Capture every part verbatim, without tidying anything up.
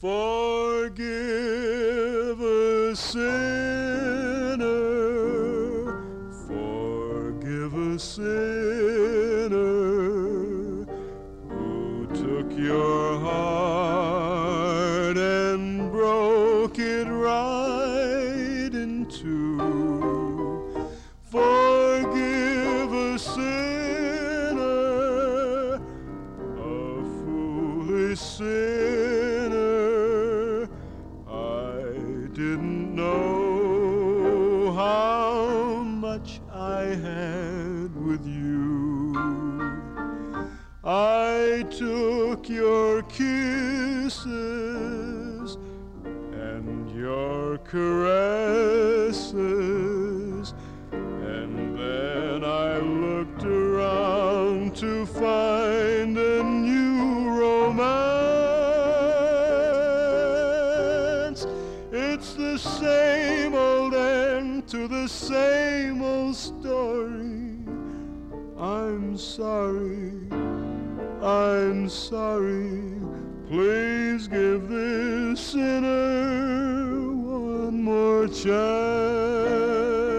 Forgive a sinner, forgive a sinner who took your heart and broke it right in two. Forgive a sinner, a foolish sinner. I didn't know how much I had with you. I took your kisses and your caresses, and then I looked around to find a new romance. It's the same old end to the same old story. I'm sorry, I'm sorry. Please give this sinner one more chance.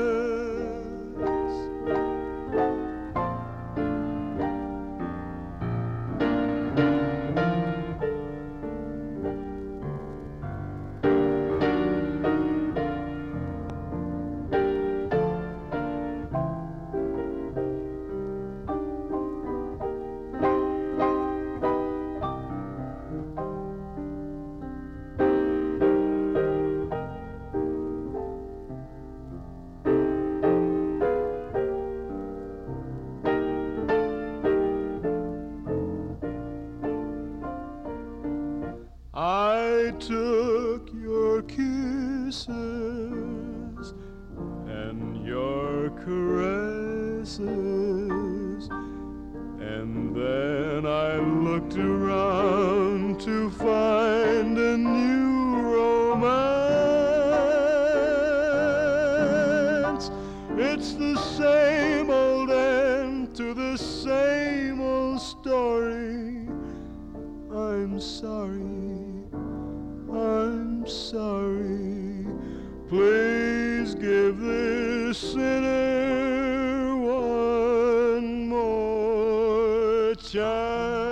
I took your kisses and your caresses, and then I looked around to find a new romance. It's the same old end to the same old story. I'm sorry, I'm sorry. Please give this sinner one more chance.